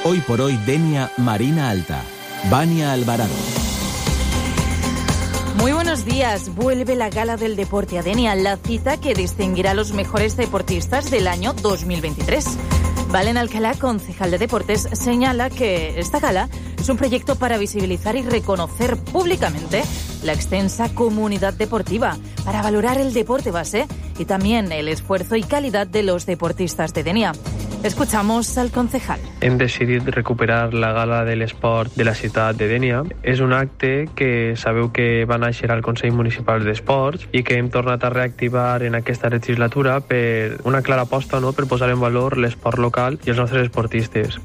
Hoy por hoy Denia, Marina Alta. Vania Alvarado. Muy buenos días. Vuelve la Gala del Deporte a Denia, la cita que distinguirá a los mejores deportistas del año 2023. Valen Alcalá, concejal de Deportes, señala que esta gala es un proyecto para visibilizar y reconocer públicamente la extensa comunidad deportiva, para valorar el deporte base y también el esfuerzo y calidad de los deportistas de Denia. Escuchamos al concejal. Hem decidit recuperar la gala de l'esport de la ciutat de Denia. És un acte que sabeu que va néixer al Consell Municipal d'Esports i que hem tornat a reactivar en aquesta legislatura per una clara aposta, no?, per posar en valor l'esport local i els nostres esportistes.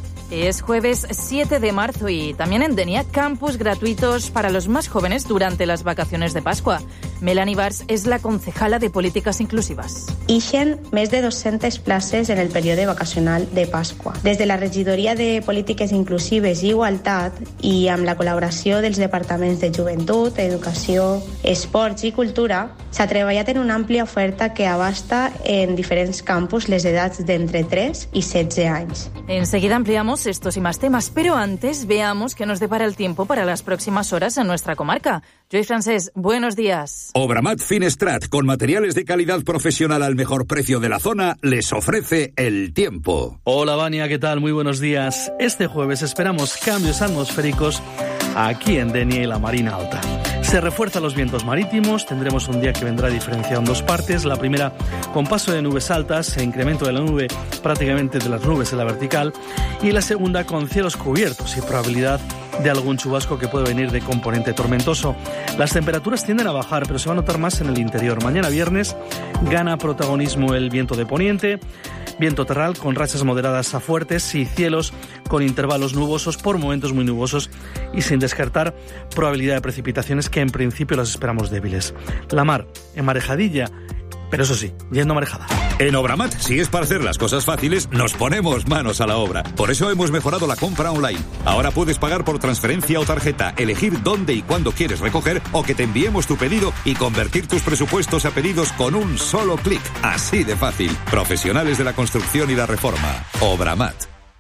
Es jueves 7 de marzo y también en Denia, campus gratuitos para los más jóvenes durante las vacaciones de Pascua. Melanie Bars es la concejala de Políticas Inclusivas. Ixen més de 200 places en el període vacacional de Pasqua. Des de la Regidoria de Polítiques Inclusives i Igualtat i amb la col·laboració dels departaments de Joventut, Educació, Esports i Cultura, s'ha treballat en una àmplia oferta que abasta en diferents campus les edats d'entre 3 i 16 anys. Enseguida ampliamos estos y más temas, pero antes veamos qué nos depara el tiempo para las próximas horas en nuestra comarca. Joy Francés, buenos días. Obramat Finestrat, con materiales de calidad profesional al mejor precio de la zona, les ofrece el tiempo. Hola Vania, ¿qué tal? Muy buenos días. Este jueves esperamos cambios atmosféricos aquí en Denia y la Marina Alta. Se refuerzan los vientos marítimos, tendremos un día que vendrá diferenciado en dos partes. La primera con paso de nubes altas, incremento de la nube prácticamente de las nubes en la vertical, y la segunda con cielos cubiertos y probabilidad de algún chubasco que puede venir de componente tormentoso. Las temperaturas tienden a bajar, pero se va a notar más en el interior. Mañana viernes gana protagonismo el viento de poniente, viento terral con rachas moderadas a fuertes y cielos con intervalos nubosos, por momentos muy nubosos, y sin descartar probabilidad de precipitaciones que en principio las esperamos débiles. La mar emarejadilla, pero eso sí, yendo marejada. En Obramat, si es para hacer las cosas fáciles, nos ponemos manos a la obra. Por eso hemos mejorado la compra online. Ahora puedes pagar por transferencia o tarjeta, elegir dónde y cuándo quieres recoger o que te enviemos tu pedido y convertir tus presupuestos a pedidos con un solo clic. Así de fácil. Profesionales de la construcción y la reforma. Obramat.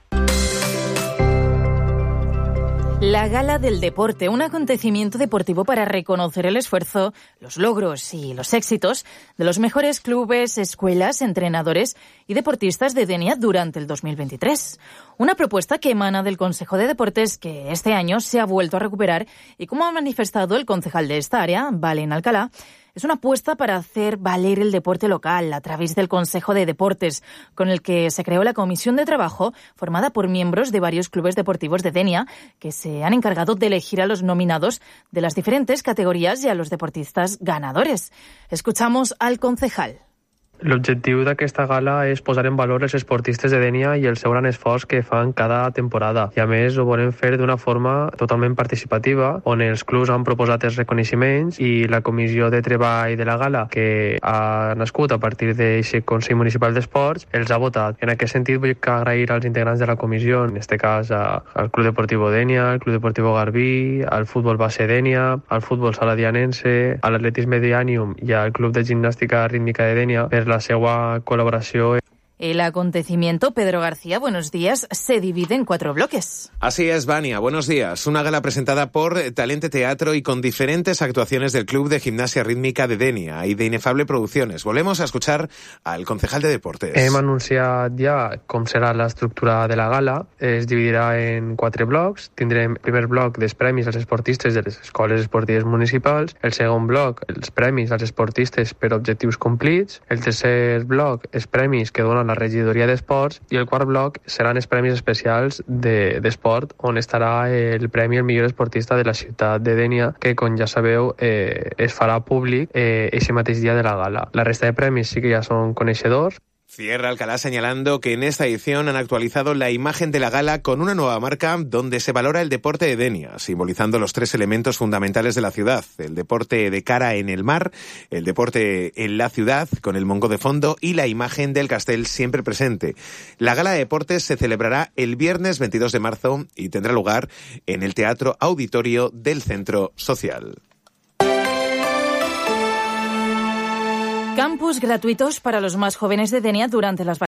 La Gala del Deporte, un acontecimiento deportivo para reconocer el esfuerzo, los logros y los éxitos de los mejores clubes, escuelas, entrenadores y deportistas de Denia durante el 2023. Una propuesta que emana del Consejo de Deportes, que este año se ha vuelto a recuperar y, como ha manifestado el concejal de esta área, Valen Alcalá, es una apuesta para hacer valer el deporte local a través del Consejo de Deportes, con el que se creó la comisión de trabajo formada por miembros de varios clubes deportivos de Denia que se han encargado de elegir a los nominados de las diferentes categorías y a los deportistas ganadores. Escuchamos al concejal. L'objectiu d'aquesta gala és posar en valor els esportistes de Denia i el seu gran esforç que fan cada temporada. I a més ho volem fer d'una forma totalment participativa, on els clubs han proposat els reconeixements i la comissió de treball de la gala, que ha nascut a partir d'aquest Consell Municipal d'Esports, els ha votat. En aquest sentit vull agrair als integrants de la comissió, en aquest cas al Club Deportiu Denia, al Club Deportiu Garbí, al Futbol Base Denia, al Futbol Sala Dianense, a l'Atletisme Dianium i al Club de Gimnàstica Rítmica de Denia per la seva colaboració. El acontecimiento, Pedro García, buenos días, se divide en 4 bloques. Así es, Vania, buenos días. Una gala presentada por Talente Teatro y con diferentes actuaciones del Club de Gimnasia Rítmica de Denia y de Inefable Producciones. Volvemos a escuchar al concejal de Deportes. Hem anunciat ja com serà l'estructura de la gala. Es dividirà en 4 blocs. Tindrem el primer bloc dels premis als esportistes de les escoles esportives municipals, el segon bloc els premis als esportistes per objectius complits, el tercer bloc els premis que donen la regidoria d'esports i el quart bloc seran els premis especials d'esport, on estarà el premi al millor esportista de la ciutat de Denia, que, com ja sabeu, es farà públic aquest mateix dia de la gala. La resta de premis sí que ja són coneixedors. Cierra Alcalá señalando que en esta edición han actualizado la imagen de la gala con una nueva marca donde se valora el deporte de Denia, simbolizando los 3 elementos fundamentales de la ciudad: el deporte de cara en el mar, el deporte en la ciudad con el mongo de fondo y la imagen del Castell siempre presente. La gala de deportes se celebrará el viernes 22 de marzo y tendrá lugar en el Teatro Auditorio del Centro Social. Campus gratuitos para los más jóvenes de Denia durante las